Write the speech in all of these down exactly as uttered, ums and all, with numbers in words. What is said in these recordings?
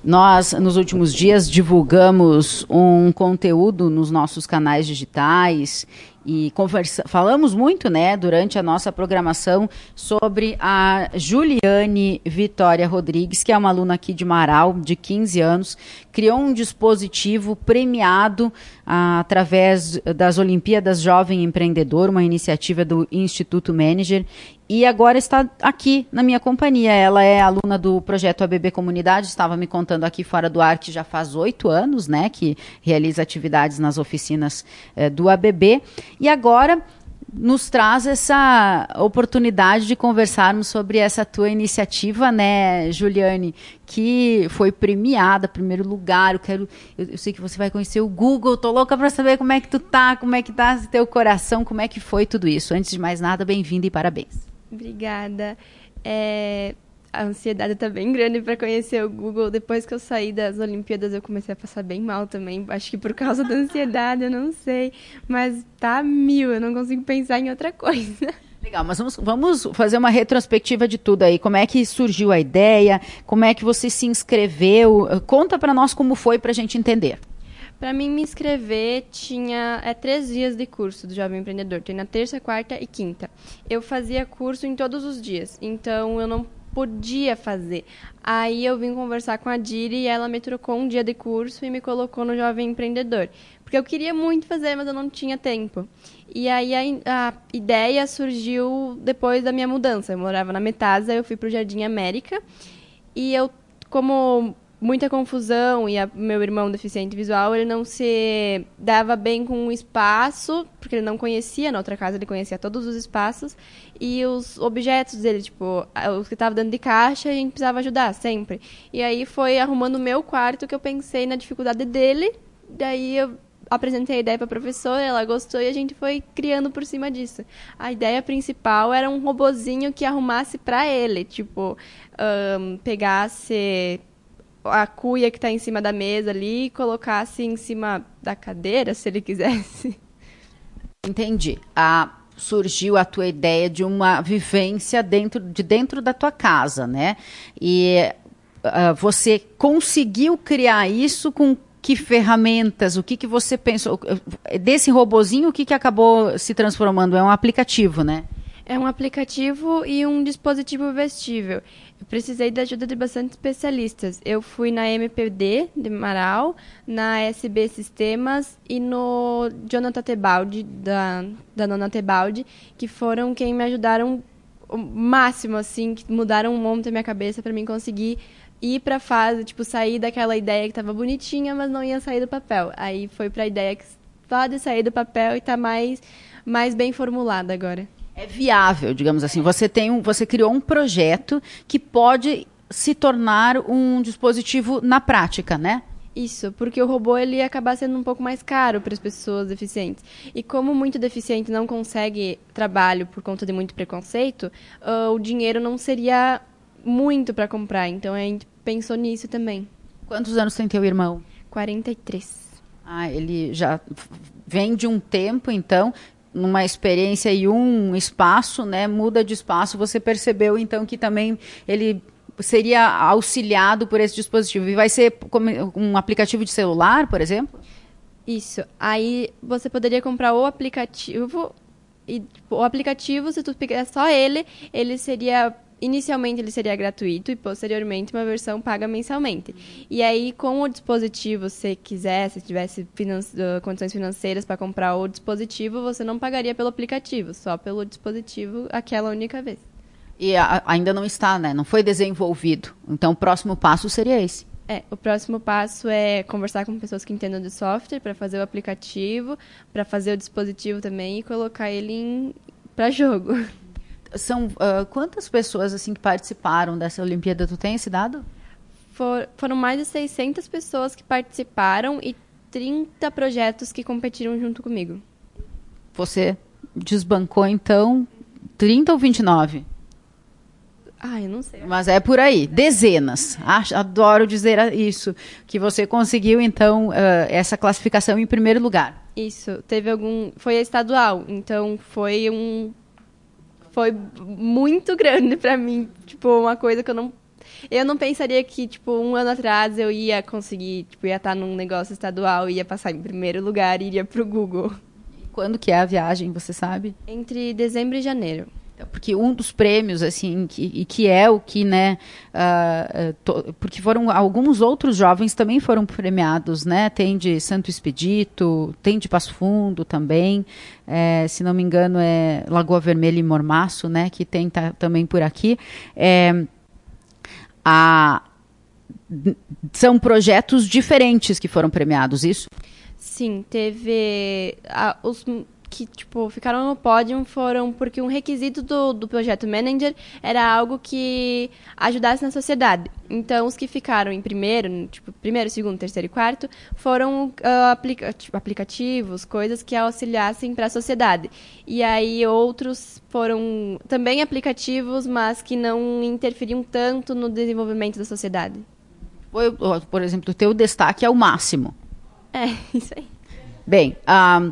Nós, nos últimos dias, divulgamos um conteúdo nos nossos canais digitais e conversa, falamos muito, né, durante a nossa programação sobre a Juliane Vitória Rodrigues, que é uma aluna aqui de Marau, de quinze anos, criou um dispositivo premiado ah, através das Olimpíadas Jovem Empreendedor, uma iniciativa do Instituto Manager, e agora está aqui na minha companhia. Ela é aluna do projeto A B B Comunidade, estava me contando aqui fora do ar que já faz oito anos, né, que realiza atividades nas oficinas eh, do A B B, e agora nos traz essa oportunidade de conversarmos sobre essa tua iniciativa, né, Juliane, que foi premiada, primeiro lugar. Eu quero, eu, eu sei que você vai conhecer o Google, tô louca para saber como é que tu tá, como é que tá teu coração, como é que foi tudo isso. Antes de mais nada, bem-vinda e parabéns. Obrigada. É, a ansiedade está bem grande para conhecer o Google. Depois que eu saí das Olimpíadas, eu comecei a passar bem mal também. Acho que por causa da ansiedade, eu não sei. Mas tá mil, eu não consigo pensar em outra coisa. Legal, mas vamos, vamos fazer uma retrospectiva de tudo aí. Como é que surgiu a ideia? Como é que você se inscreveu? Conta para nós como foi para a gente entender. Para mim me inscrever, tinha é, três dias de curso do Jovem Empreendedor. Tem na terça, quarta e quinta. Eu fazia curso em todos os dias, então eu não podia fazer. Aí eu vim conversar com a Diri e ela me trocou um dia de curso e me colocou no Jovem Empreendedor. Porque eu queria muito fazer, mas eu não tinha tempo. E aí a, a ideia surgiu depois da minha mudança. Eu morava na Metasa, eu fui para o Jardim América. E eu, como muita confusão, e a, meu irmão deficiente visual, ele não se dava bem com o espaço, porque ele não conhecia, na outra casa ele conhecia todos os espaços, e os objetos dele, tipo, os que estavam dentro de caixa, a gente precisava ajudar, sempre. E aí foi arrumando o meu quarto que eu pensei na dificuldade dele, daí eu apresentei a ideia para a professora, ela gostou e a gente foi criando por cima disso. A ideia principal era um robozinho que arrumasse para ele, tipo, um, pegasse a cuia que está em cima da mesa ali e colocasse em cima da cadeira, se ele quisesse. Entendi. Ah, surgiu a tua ideia de uma vivência dentro, de dentro da tua casa, né? E uh, você conseguiu criar isso com que ferramentas? O que, que você pensou? Desse robozinho, o que, que acabou se transformando? É um aplicativo, né? É um aplicativo e um dispositivo vestível. Eu precisei da ajuda de bastante especialistas. Eu fui na M P D de Marau, na S B Sistemas e no Jonathan Tebaldi, da, da Nona Tebaldi, que foram quem me ajudaram o máximo, assim, que mudaram um monte a minha cabeça para mim conseguir ir para a fase, tipo, sair daquela ideia que estava bonitinha, mas não ia sair do papel. Aí foi para a ideia que pode sair do papel e está mais, mais bem formulada agora. É viável, digamos assim. Você tem um, você criou um projeto que pode se tornar um dispositivo na prática, né? Isso, porque o robô ele ia acabar sendo um pouco mais caro para as pessoas deficientes. E como muito deficiente não consegue trabalho por conta de muito preconceito, uh, o dinheiro não seria muito para comprar. Então a gente pensou nisso também. Quantos anos tem teu irmão? quarenta e três. Ah, ele já vem de um tempo, então, numa experiência e um espaço, né, muda de espaço, você percebeu então que também ele seria auxiliado por esse dispositivo. E vai ser como um aplicativo de celular, por exemplo? Isso. Aí você poderia comprar o aplicativo e tipo, o aplicativo, se tu pegar só ele, ele seria inicialmente ele seria gratuito e posteriormente uma versão paga mensalmente. E aí, com o dispositivo, se quiser, se tivesse financi- condições financeiras para comprar o dispositivo, você não pagaria pelo aplicativo, só pelo dispositivo aquela única vez. E a, ainda não está, né? Não foi desenvolvido. Então, o próximo passo seria esse. É, o próximo passo é conversar com pessoas que entendam de software para fazer o aplicativo, para fazer o dispositivo também e colocar ele para jogo. São uh, quantas pessoas assim que participaram dessa Olimpíada? Tu tem esse dado? For, foram mais de seiscentas pessoas que participaram e trinta projetos que competiram junto comigo. Você desbancou, então, trinta ou vinte e nove? Ah, eu não sei. Mas é por aí, dezenas. Acho, adoro dizer isso, que você conseguiu, então, uh, essa classificação em primeiro lugar. Isso, teve algum... Foi a estadual, então foi um... Foi muito grande pra mim, tipo, uma coisa que eu não Eu não pensaria que, tipo, um ano atrás eu ia conseguir, tipo, ia estar num negócio estadual, ia passar em primeiro lugar e iria pro Google. Quando que é a viagem, você sabe? Entre dezembro e janeiro. Porque um dos prêmios, assim, que, e que é o que, né, uh, uh, to, porque foram alguns outros jovens também foram premiados, né, tem de Santo Expedito, tem de Passo Fundo também, é, se não me engano é Lagoa Vermelha e Mormaço, né, que tem tá, também por aqui. É, a, são projetos diferentes que foram premiados, isso? Sim, teve a, os que, tipo, ficaram no pódio foram porque um requisito do, do projeto Manager era algo que ajudasse na sociedade. Então, os que ficaram em primeiro, tipo, primeiro, segundo, terceiro e quarto, foram uh, aplica tipo, aplicativos, coisas que auxiliassem para a sociedade. E aí, outros foram também aplicativos, mas que não interferiam tanto no desenvolvimento da sociedade. Por exemplo, o teu destaque é o máximo. É, isso aí. Bem, um,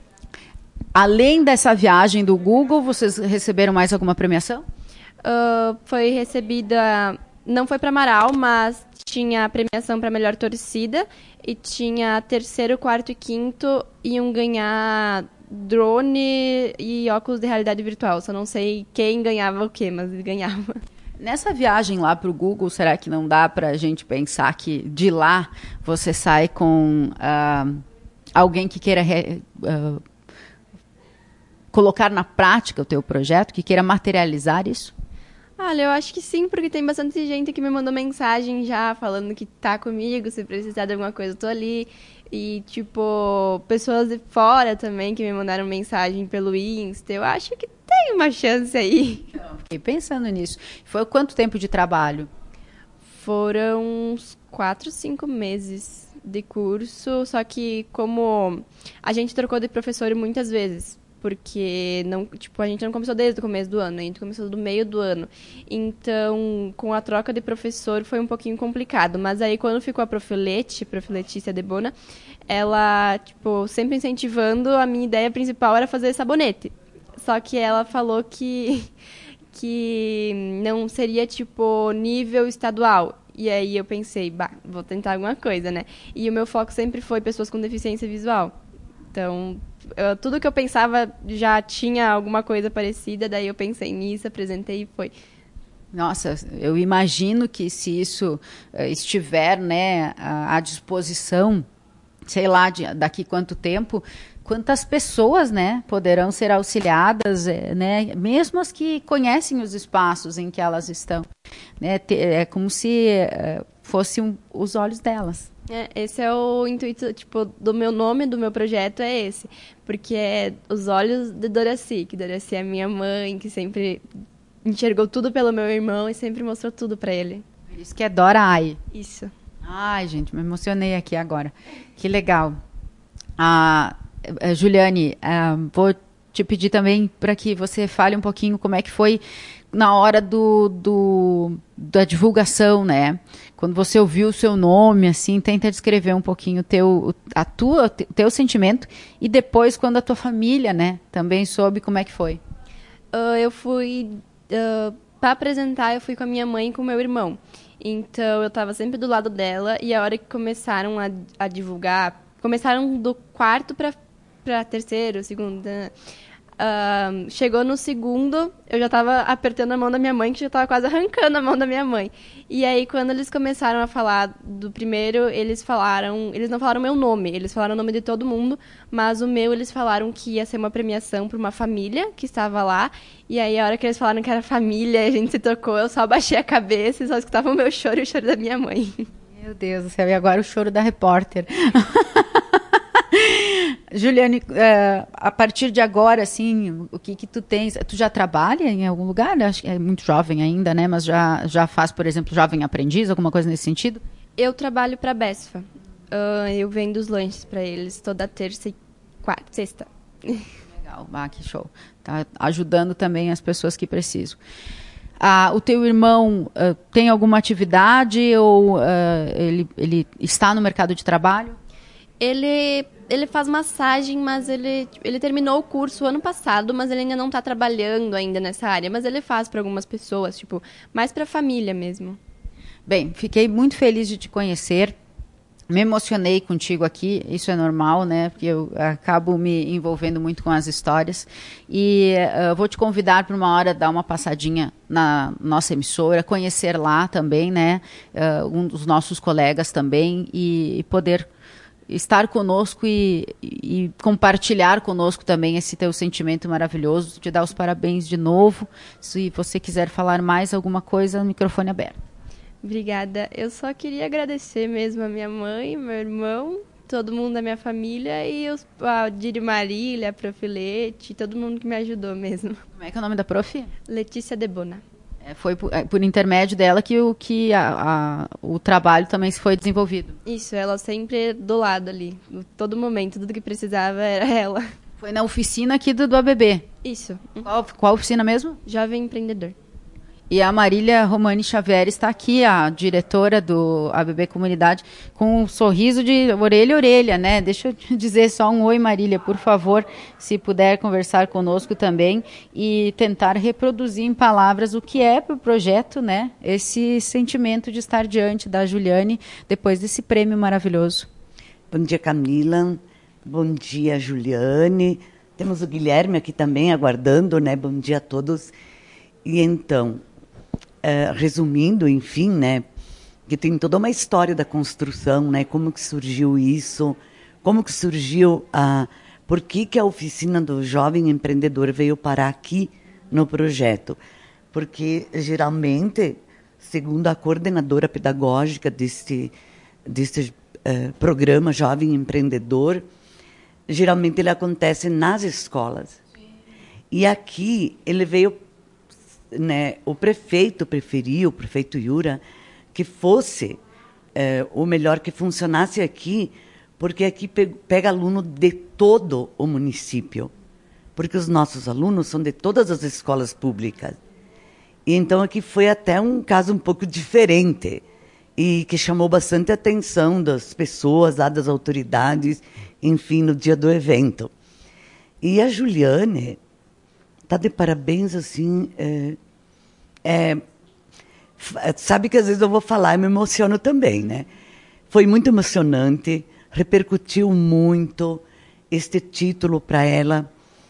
além dessa viagem do Google, vocês receberam mais alguma premiação? Uh, foi recebida, não foi para Amaral, mas tinha a premiação para melhor torcida e tinha terceiro, quarto e quinto iam ganhar drone e óculos de realidade virtual. Só não sei quem ganhava o quê, mas ganhava. Nessa viagem lá para o Google, será que não dá para a gente pensar que de lá você sai com uh, alguém que queira re, uh, colocar na prática o teu projeto, que queira materializar isso? Olha, eu acho que sim, porque tem bastante gente que me mandou mensagem já falando que tá comigo, se precisar de alguma coisa eu tô ali. E, tipo, pessoas de fora também que me mandaram mensagem pelo Insta. Eu acho que tem uma chance aí. Eu fiquei pensando nisso. Foi quanto tempo de trabalho? Foram uns quatro, cinco meses de curso, só que como a gente trocou de professor muitas vezes, porque não, tipo, a gente não começou desde o começo do ano, a gente começou do meio do ano. Então, com a troca de professor foi um pouquinho complicado, mas aí quando ficou a Profilete, Prof. Letícia Debona, ela, tipo, sempre incentivando, a minha ideia principal era fazer sabonete. Só que ela falou que que não seria, tipo, nível estadual. E aí eu pensei, bah, vou tentar alguma coisa, né? E o meu foco sempre foi pessoas com deficiência visual. Então, eu, tudo que eu pensava já tinha alguma coisa parecida, daí eu pensei nisso, apresentei e foi. Nossa, eu imagino que se isso uh, estiver, né, à, à disposição, sei lá, de, daqui quanto tempo, quantas pessoas, né, poderão ser auxiliadas, né, mesmo as que conhecem os espaços em que elas estão, né, é como se uh, fossem os olhos delas. É, esse é o intuito, tipo, do meu nome, do meu projeto, é esse. Porque é os olhos de Doraci, que Doraci é minha mãe, que sempre enxergou tudo pelo meu irmão e sempre mostrou tudo pra ele. Isso que é Dora Ai. Isso. Ai, gente, me emocionei aqui agora. Que legal. Ah, Juliane, ah, vou te pedir também para que você fale um pouquinho como é que foi na hora do, do, da divulgação, né? Quando você ouviu o seu nome, assim, tenta descrever um pouquinho o teu, a tua, teu sentimento e depois quando a tua família, né, também soube como é que foi. Uh, eu fui, uh, para apresentar, eu fui com a minha mãe e com o meu irmão. Então, eu estava sempre do lado dela e a hora que começaram a, a divulgar, começaram do quarto para terceiro, segundo, né? Uh, chegou no segundo, eu já estava apertando a mão da minha mãe, que já estava quase arrancando a mão da minha mãe. E aí, quando eles começaram a falar do primeiro, eles falaram... Eles não falaram o meu nome, eles falaram o nome de todo mundo, mas o meu, eles falaram que ia ser uma premiação para uma família que estava lá. E aí, a hora que eles falaram que era família, a gente se tocou, eu só abaixei a cabeça e só escutava o meu choro e o choro da minha mãe. Meu Deus do céu, e agora o choro da repórter. Juliane, uh, a partir de agora, assim, o que que tu tens? Tu já trabalha em algum lugar? Acho que é muito jovem ainda, né? Mas já, já faz, por exemplo, jovem aprendiz, alguma coisa nesse sentido? Eu trabalho para a Besfa. Uh, eu vendo os lanches para eles toda terça e quarta, sexta. Legal, ah, que show. Tá ajudando também as pessoas que precisam. Ah, o teu irmão uh, tem alguma atividade ou uh, ele, ele está no mercado de trabalho? Ele, ele faz massagem, mas ele, ele terminou o curso ano passado, mas ele ainda não está trabalhando ainda nessa área. Mas ele faz para algumas pessoas, tipo, mais para a família mesmo. Bem, fiquei muito feliz de te conhecer. Me emocionei contigo aqui, isso é normal, né? Porque eu acabo me envolvendo muito com as histórias. E uh, vou te convidar para uma hora dar uma passadinha na nossa emissora, conhecer lá também, né? Uh, um dos nossos colegas também e, e poder estar conosco e, e, e compartilhar conosco também esse teu sentimento maravilhoso. Te dar os parabéns de novo. Se você quiser falar mais alguma coisa, o microfone aberto. Obrigada. Eu só queria agradecer mesmo a minha mãe, meu irmão, todo mundo da minha família e os, a Diri Marília, a Prof. Leti, todo mundo que me ajudou mesmo. Como é que é o nome da prof? Letícia Debona. É, foi por, é, por intermédio dela que, o, que a, a, o trabalho também foi desenvolvido. Isso, ela sempre do lado ali, todo momento, tudo que precisava era ela. Foi na oficina aqui do, do A B B? Isso. Qual, qual oficina mesmo? Jovem Empreendedor. E a Marília Romani Xavier está aqui, a diretora do A B B Comunidade, com um sorriso de orelha a orelha, né? Deixa eu te dizer só um oi, Marília, por favor, se puder conversar conosco também e tentar reproduzir em palavras o que é para o projeto, né? Esse sentimento de estar diante da Juliane depois desse prêmio maravilhoso. Bom dia, Camila. Bom dia, Juliane. Temos o Guilherme aqui também aguardando, né? Bom dia a todos. E então... Uh, resumindo, enfim, né, que tem toda uma história da construção, né, como que surgiu isso, como que surgiu a, por que que a oficina do jovem empreendedor veio parar aqui no projeto, porque geralmente, segundo a coordenadora pedagógica desse, desse uh, programa Jovem Empreendedor, geralmente ele acontece nas escolas. Sim. E aqui ele veio né, o prefeito preferiu, o prefeito Yura, que fosse, é, ou melhor, que funcionasse aqui, porque aqui pega aluno de todo o município, porque os nossos alunos são de todas as escolas públicas. E então aqui foi até um caso um pouco diferente, e que chamou bastante atenção das pessoas, lá das autoridades, enfim, no dia do evento. E a Juliane... Tá de parabéns, assim, é, é, sabe que às vezes eu vou falar e me emociono também, né? Foi muito emocionante, repercutiu muito este título para ela,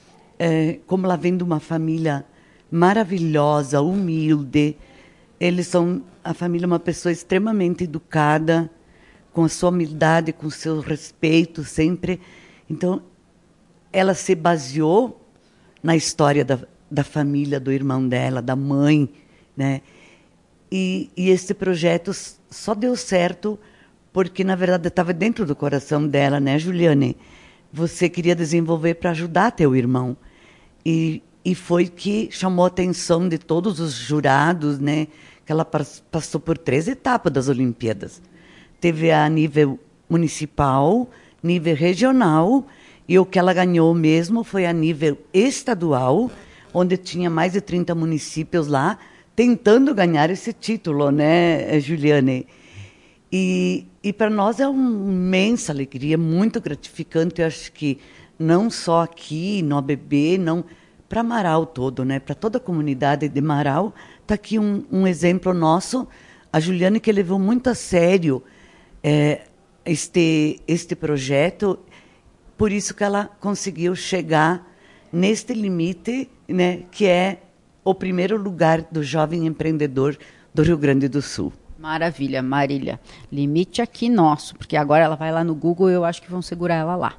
é, como ela vem de uma família maravilhosa, humilde. Eles são, a família é uma pessoa extremamente educada, com a sua humildade, com o seu respeito sempre. Então, ela se baseou na história da, da família, do irmão dela, da mãe, né? E, e esse projeto só deu certo porque, na verdade, estava dentro do coração dela, né, Juliane? Você queria desenvolver para ajudar teu irmão. E, e foi que chamou a atenção de todos os jurados, né? Que ela passou por três etapas das Olimpíadas. Teve a nível municipal, nível regional, e o que ela ganhou mesmo foi a nível estadual, onde tinha mais de trinta municípios lá, tentando ganhar esse título, né, Juliane? E, e para nós é uma imensa alegria, muito gratificante. Eu acho que não só aqui no A B B, não, para Marau todo, né, para toda a comunidade de Marau. Está aqui um, um exemplo nosso, a Juliane, que levou muito a sério é, este, este projeto. Por isso que ela conseguiu chegar neste limite, né, que é o primeiro lugar do jovem empreendedor do Rio Grande do Sul. Maravilha, Marília. Limite aqui nosso, porque agora ela vai lá no Google e eu acho que vão segurar ela lá.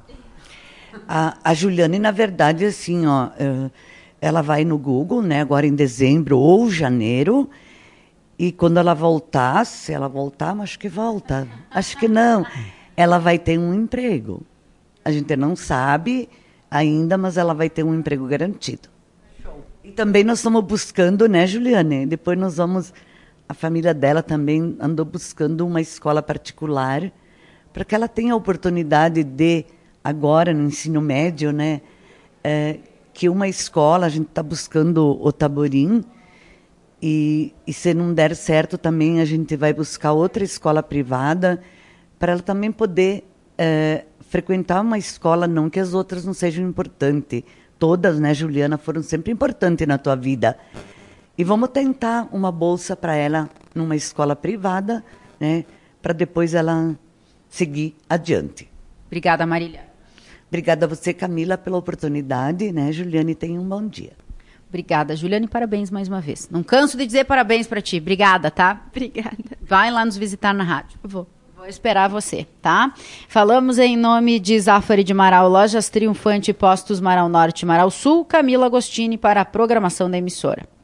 A, a Juliane, na verdade, assim, ó, ela vai no Google, né, agora em dezembro ou janeiro, e quando ela voltar, se ela voltar, mas acho que volta, acho que não, ela vai ter um emprego. A gente não sabe ainda, mas ela vai ter um emprego garantido. Show. E também nós estamos buscando, né, Juliane? Depois nós vamos... A família dela também andou buscando uma escola particular para que ela tenha a oportunidade de, agora no ensino médio, né, é, que uma escola, a gente está buscando o Taborim, e, e se não der certo também a gente vai buscar outra escola privada para ela também poder... É, frequentar uma escola, não que as outras não sejam importantes. Todas, né, Juliana, foram sempre importantes na tua vida. E vamos tentar uma bolsa para ela numa escola privada, né, para depois ela seguir adiante. Obrigada, Marília. Obrigada a você, Camila, pela oportunidade, né? Juliane, tenha um bom dia. Obrigada, Juliane, parabéns mais uma vez. Não canso de dizer parabéns para ti. Obrigada, tá? Obrigada. Vai lá nos visitar na rádio. Vou. Vou esperar você, tá? Falamos em nome de Zafari de Marau, Lojas Triunfante, Postos Marau Norte, Marau Sul, Camila Agostini para a programação da emissora.